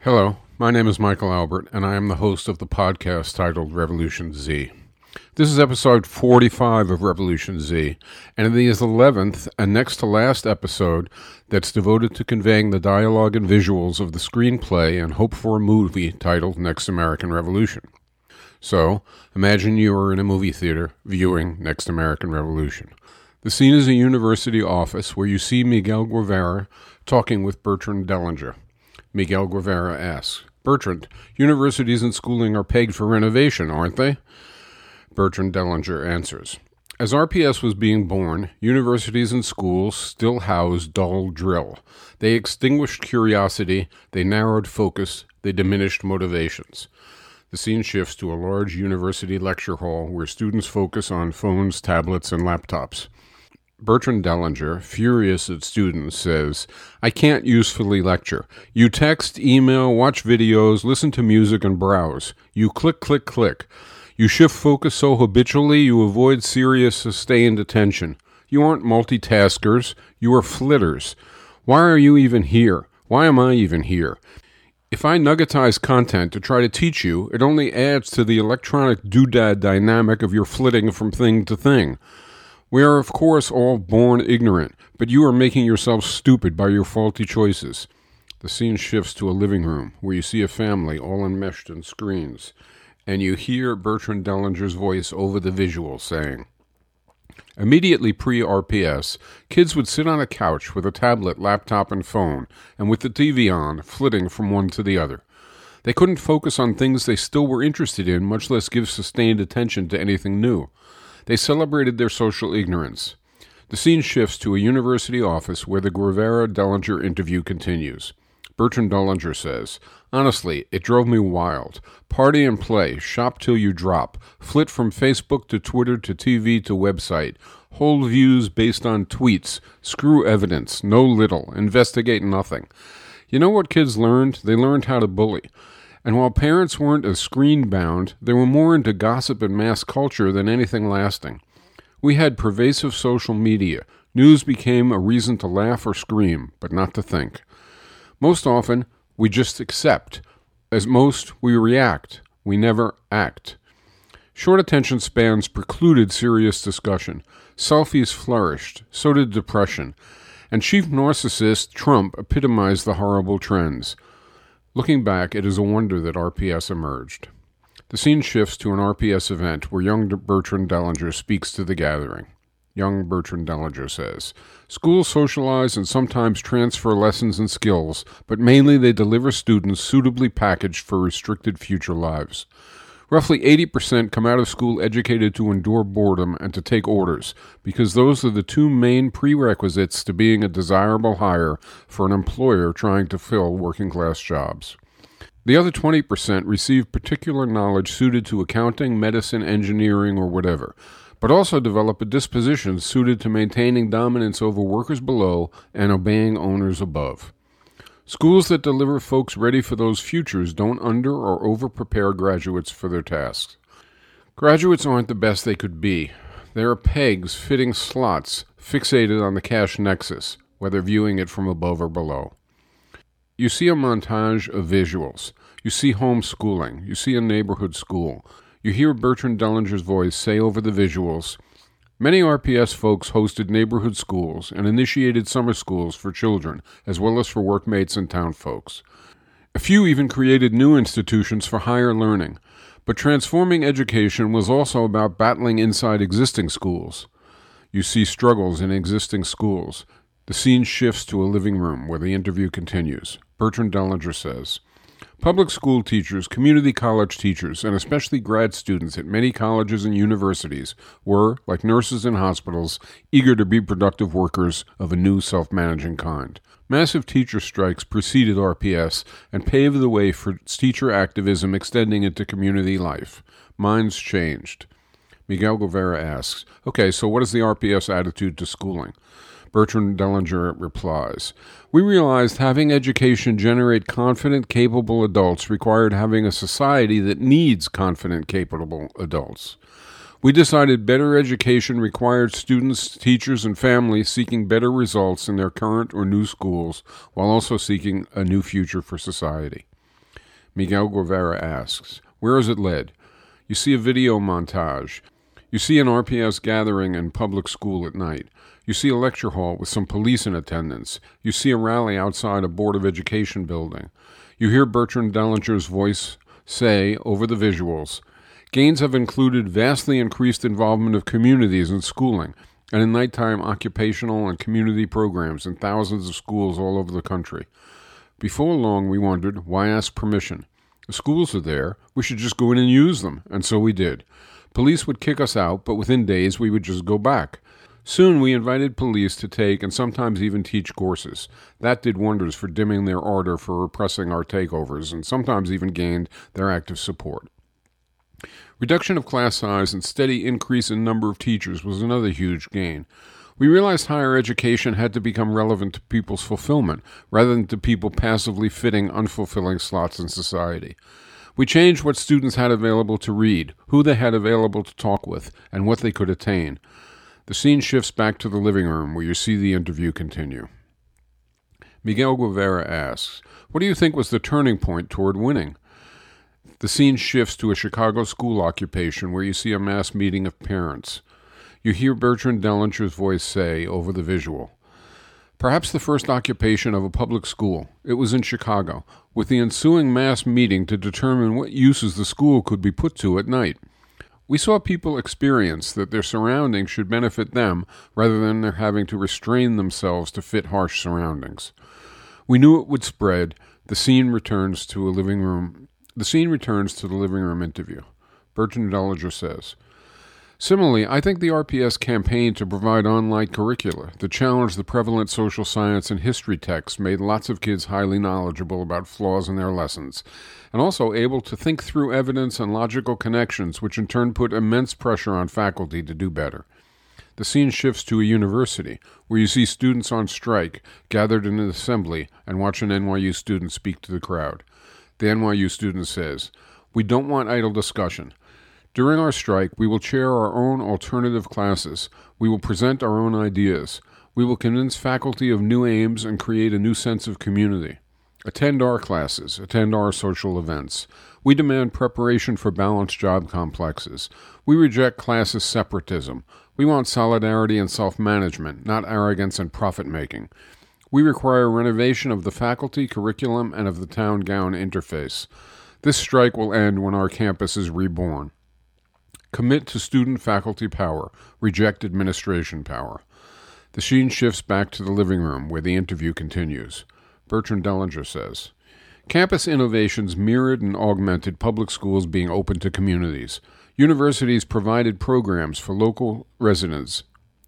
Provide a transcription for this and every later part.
Hello, my name is Michael Albert, and I am the host of the podcast titled Revolution Z. This is episode 45 of Revolution Z, and it is the 11th and next to last episode that's devoted to conveying the dialogue and visuals of the screenplay and hope for a movie titled Next American Revolution. So, imagine you are in a movie theater viewing Next American Revolution. The scene is a university office where you see Miguel Guevara talking with Bertrand Dellinger. Miguel Guevara asks, "Bertrand, universities and schooling are pegged for renovation, aren't they?" Bertrand Dellinger answers, "As RPS was being born, universities and schools still housed dull drill. They extinguished curiosity, they narrowed focus, they diminished motivations." The scene shifts to a large university lecture hall where students focus on phones, tablets, and laptops. Bertrand Dellinger, furious at students, says, "I can't usefully lecture. You text, email, watch videos, listen to music, and browse. You click, click, click. You shift focus so habitually you avoid serious, sustained attention. You aren't multitaskers. You are flitters. Why are you even here? Why am I even here? If I nuggetize content to try to teach you, it only adds to the electronic doodad dynamic of your flitting from thing to thing. We are, of course, all born ignorant, but you are making yourself stupid by your faulty choices." The scene shifts to a living room where you see a family all enmeshed in screens, and you hear Bertrand Dellinger's voice over the visual saying, "Immediately pre-RPS, kids would sit on a couch with a tablet, laptop, and phone, and with the TV on, flitting from one to the other. They couldn't focus on things they still were interested in, much less give sustained attention to anything new. They celebrated their social ignorance." The scene shifts to a university office where the Guevara-Dellinger interview continues. Bertrand Dellinger says, "Honestly, it drove me wild. Party and play, shop till you drop, flit from Facebook to Twitter to TV to website, hold views based on tweets, screw evidence, know little, investigate nothing. You know what kids learned? They learned how to bully. And while parents weren't as screen-bound, they were more into gossip and mass culture than anything lasting. We had pervasive social media. News became a reason to laugh or scream, but not to think. Most often, we just accept. As most, we react. We never act. Short attention spans precluded serious discussion. Selfies flourished. So did depression. And chief narcissist Trump epitomized the horrible trends. Looking back, it is a wonder that RPS emerged. The scene shifts to an RPS event where young Bertrand Dellinger speaks to the gathering. Young Bertrand Dellinger says, "Schools socialize and sometimes transfer lessons and skills, but mainly they deliver students suitably packaged for restricted future lives. Roughly 80% come out of school educated to endure boredom and to take orders, because those are the two main prerequisites to being a desirable hire for an employer trying to fill working-class jobs. The other 20% receive particular knowledge suited to accounting, medicine, engineering, or whatever, but also develop a disposition suited to maintaining dominance over workers below and obeying owners above. Schools that deliver folks ready for those futures don't under- or over-prepare graduates for their tasks. Graduates aren't the best they could be. They are pegs fitting slots fixated on the cash nexus, whether viewing it from above or below. You see a montage of visuals. You see homeschooling. You see a neighborhood school. You hear Bertrand Dellinger's voice say over the visuals, "Many RPS folks hosted neighborhood schools and initiated summer schools for children, as well as for workmates and town folks. A few even created new institutions for higher learning. But transforming education was also about battling inside existing schools. You see struggles in existing schools." The scene shifts to a living room where the interview continues. Bertrand Dellinger says, "Public school teachers, community college teachers, and especially grad students at many colleges and universities were, like nurses in hospitals, eager to be productive workers of a new self-managing kind. Massive teacher strikes preceded RPS and paved the way for teacher activism extending into community life. Minds changed." Miguel Guevara asks, "Okay, so what is the RPS attitude to schooling?" Bertrand Dellinger replies, "We realized having education generate confident, capable adults required having a society that needs confident, capable adults. We decided better education required students, teachers, and families seeking better results in their current or new schools while also seeking a new future for society." Miguel Guevara asks, where has it led? You see a video montage. You see an RPS gathering in public school at night. You see a lecture hall with some police in attendance. You see a rally outside a Board of Education building. You hear Bertrand Dellinger's voice say over the visuals, gains have included vastly increased involvement of communities in schooling and in nighttime occupational and community programs in thousands of schools all over the country. Before long, we wondered, why ask permission? The schools are there. We should just go in and use them. And so we did. Police would kick us out, but within days we would just go back. Soon we invited police to take and sometimes even teach courses. That did wonders for dimming their ardor for repressing our takeovers and sometimes even gained their active support. Reduction of class size and steady increase in number of teachers was another huge gain. We realized higher education had to become relevant to people's fulfillment rather than to people passively fitting unfulfilling slots in society. We changed what students had available to read, who they had available to talk with, and what they could attain. The scene shifts back to the living room where you see the interview continue. Miguel Guevara asks, what do you think was the turning point toward winning? The scene shifts to a Chicago school occupation where you see a mass meeting of parents. You hear Bertrand Dellinger's voice say over the visual, perhaps the first occupation of a public school. It was in Chicago, with the ensuing mass meeting to determine what uses the school could be put to at night. We saw people experience that their surroundings should benefit them rather than their having to restrain themselves to fit harsh surroundings. We knew it would spread. The scene returns to the living room interview. Bertrand Dellinger says, similarly, I think the RPS campaign to provide online curricula that challenged the prevalent social science and history texts made lots of kids highly knowledgeable about flaws in their lessons, and also able to think through evidence and logical connections, which in turn put immense pressure on faculty to do better. The scene shifts to a university, where you see students on strike gathered in an assembly and watch an NYU student speak to the crowd. The NYU student says, we don't want idle discussion. During our strike, we will chair our own alternative classes. We will present our own ideas. We will convince faculty of new aims and create a new sense of community. Attend our classes. Attend our social events. We demand preparation for balanced job complexes. We reject classist separatism. We want solidarity and self-management, not arrogance and profit-making. We require renovation of the faculty, curriculum, and of the town-gown interface. This strike will end when our campus is reborn. Commit to student-faculty power. Reject administration power. The scene shifts back to the living room where the interview continues. Bertrand Dellinger says, campus innovations mirrored and augmented public schools being open to communities. Universities provided programs for local residents,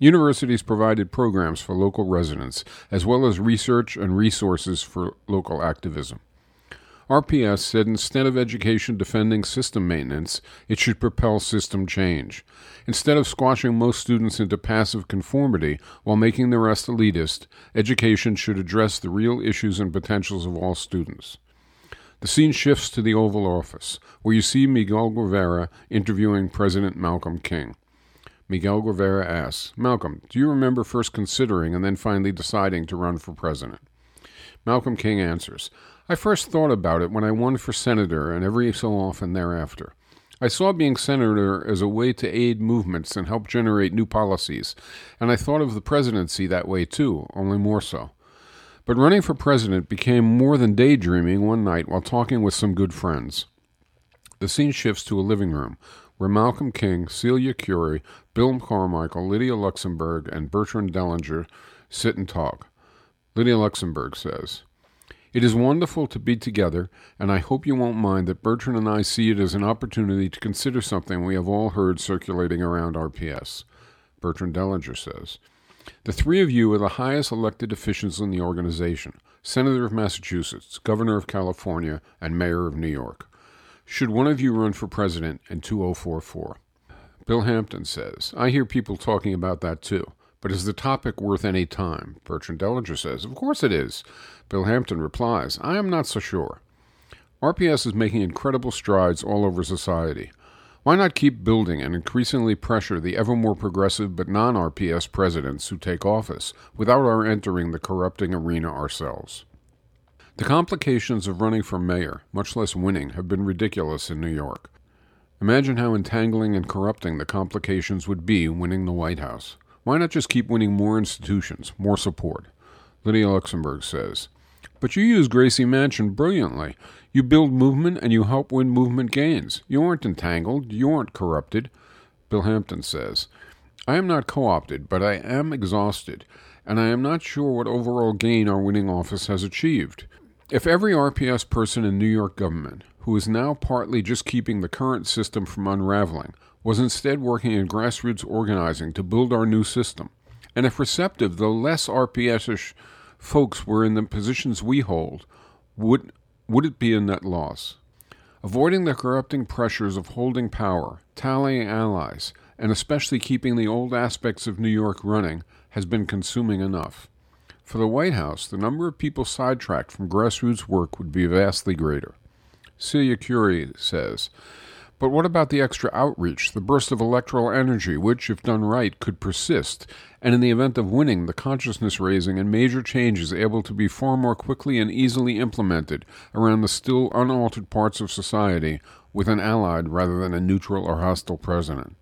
as well as research and resources for local activism. RPS said instead of education defending system maintenance, it should propel system change. Instead of squashing most students into passive conformity while making the rest elitist, education should address the real issues and potentials of all students. The scene shifts to the Oval Office, where you see Miguel Guevara interviewing President Malcolm King. Miguel Guevara asks, Malcolm, do you remember first considering and then finally deciding to run for president? Malcolm King answers, I first thought about it when I won for senator and every so often thereafter. I saw being senator as a way to aid movements and help generate new policies, and I thought of the presidency that way too, only more so. But running for president became more than daydreaming one night while talking with some good friends. The scene shifts to a living room, where Malcolm King, Celia Curie, Bill Carmichael, Lydia Luxemburg, and Bertrand Dellinger sit and talk. Lydia Luxemburg says, it is wonderful to be together, and I hope you won't mind that Bertrand and I see it as an opportunity to consider something we have all heard circulating around RPS. Bertrand Dellinger says, the three of you are the highest elected officials in the organization, Senator of Massachusetts, Governor of California, and Mayor of New York. Should one of you run for president in 2044? Bill Hampton says, I hear people talking about that too. But is the topic worth any time? Bertrand Dellinger says, of course it is. Bill Hampton replies, I am not so sure. RPS is making incredible strides all over society. Why not keep building and increasingly pressure the ever more progressive but non-RPS presidents who take office without our entering the corrupting arena ourselves? The complications of running for mayor, much less winning, have been ridiculous in New York. Imagine how entangling and corrupting the complications would be winning the White House. Why not just keep winning more institutions, more support? Lydia Luxemburg says, but you use Gracie Mansion brilliantly. You build movement and you help win movement gains. You aren't entangled. You aren't corrupted. Bill Hampton says, I am not co-opted, but I am exhausted, and I am not sure what overall gain our winning office has achieved. If every RPS person in New York government, who is now partly just keeping the current system from unraveling, was instead working in grassroots organizing to build our new system, and if receptive, though less RPS-ish folks were in the positions we hold, would it be a net loss? Avoiding the corrupting pressures of holding power, tallying allies, and especially keeping the old aspects of New York running has been consuming enough. For the White House, the number of people sidetracked from grassroots work would be vastly greater. Celia Curie says, but what about the extra outreach, the burst of electoral energy, which, if done right, could persist, and in the event of winning, the consciousness raising and major changes able to be far more quickly and easily implemented around the still unaltered parts of society with an allied rather than a neutral or hostile president?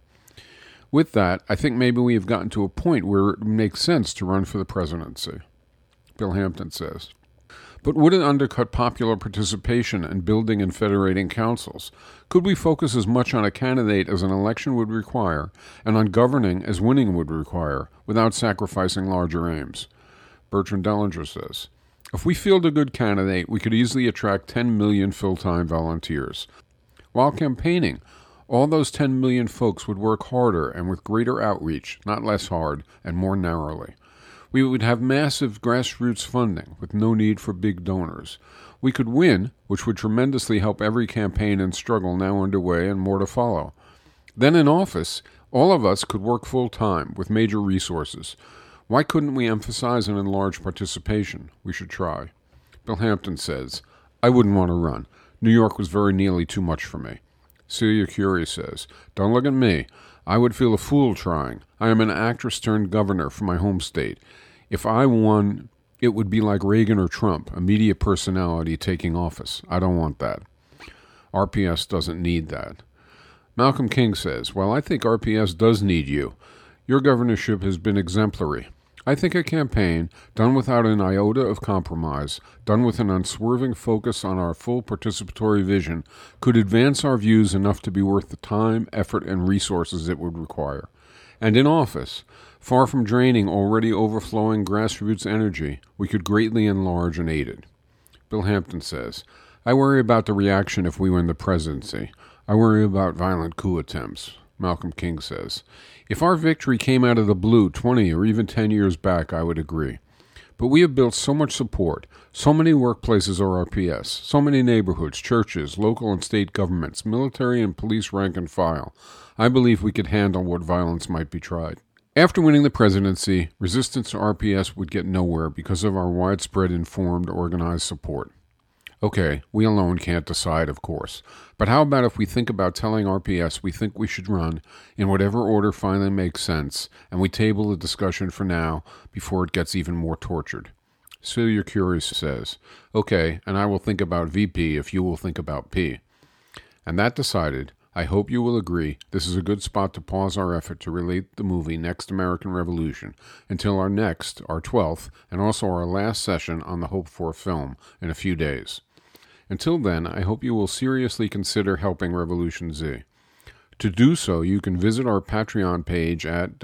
With that, I think maybe we have gotten to a point where it makes sense to run for the presidency. Bill Hampton says, but would it undercut popular participation in building and federating councils? Could we focus as much on a candidate as an election would require, and on governing as winning would require, without sacrificing larger aims? Bertrand Dellinger says, if we field a good candidate, we could easily attract 10 million full-time volunteers. While campaigning, all those 10 million folks would work harder and with greater outreach, not less hard, and more narrowly. We would have massive grassroots funding with no need for big donors. We could win, which would tremendously help every campaign and struggle now underway and more to follow. Then in office, all of us could work full-time with major resources. Why couldn't we emphasize and enlarge participation? We should try. Bill Hampton says, I wouldn't want to run. New York was very nearly too much for me. Celia Curie says, don't look at me. I would feel a fool trying. I am an actress-turned-governor from my home state. If I won, it would be like Reagan or Trump, a media personality taking office. I don't want that. RPS doesn't need that. Malcolm King says, well, I think RPS does need you. Your governorship has been exemplary. I think a campaign done without an iota of compromise, done with an unswerving focus on our full participatory vision, could advance our views enough to be worth the time, effort, and resources it would require. And in office, far from draining already overflowing grassroots energy, we could greatly enlarge and aid it. Bill Hampton says, I worry about the reaction if we win the presidency. I worry about violent coup attempts. Malcolm King says, if our victory came out of the blue 20 or even 10 years back, I would agree. But we have built so much support, so many workplaces are RPS, so many neighborhoods, churches, local and state governments, military and police rank and file. I believe we could handle what violence might be tried. After winning the presidency, resistance to RPS would get nowhere because of our widespread informed, organized support. Okay, we alone can't decide, of course. But how about if we think about telling RPS we think we should run in whatever order finally makes sense, and we table the discussion for now before it gets even more tortured? Celia Curie says, okay, and I will think about VP if you will think about P. And that decided, I hope you will agree this is a good spot to pause our effort to relate the movie Next American Revolution until our 12th, and also our last session on the hoped-for film in a few days. Until then, I hope you will seriously consider helping Revolution Z. To do so, you can visit our Patreon page at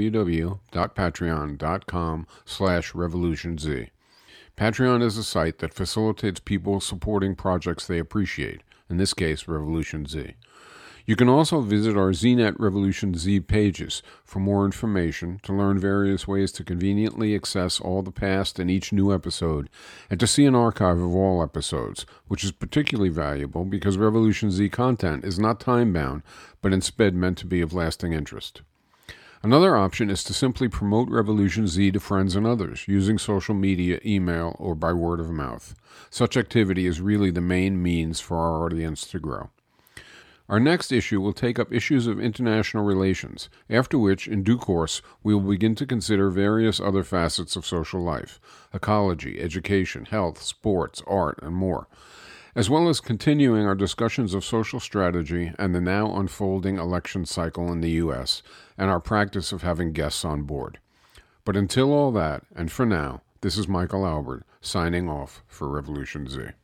www.patreon.com/revolutionz. Patreon is a site that facilitates people supporting projects they appreciate, in this case, Revolution Z. You can also visit our ZNet Revolution Z pages for more information, to learn various ways to conveniently access all the past and each new episode, and to see an archive of all episodes, which is particularly valuable because Revolution Z content is not time-bound, but instead meant to be of lasting interest. Another option is to simply promote Revolution Z to friends and others, using social media, email, or by word of mouth. Such activity is really the main means for our audience to grow. Our next issue will take up issues of international relations, after which, in due course, we will begin to consider various other facets of social life, ecology, education, health, sports, art, and more, as well as continuing our discussions of social strategy and the now unfolding election cycle in the U.S. and our practice of having guests on board. But until all that, and for now, this is Michael Albert, signing off for Revolution Z.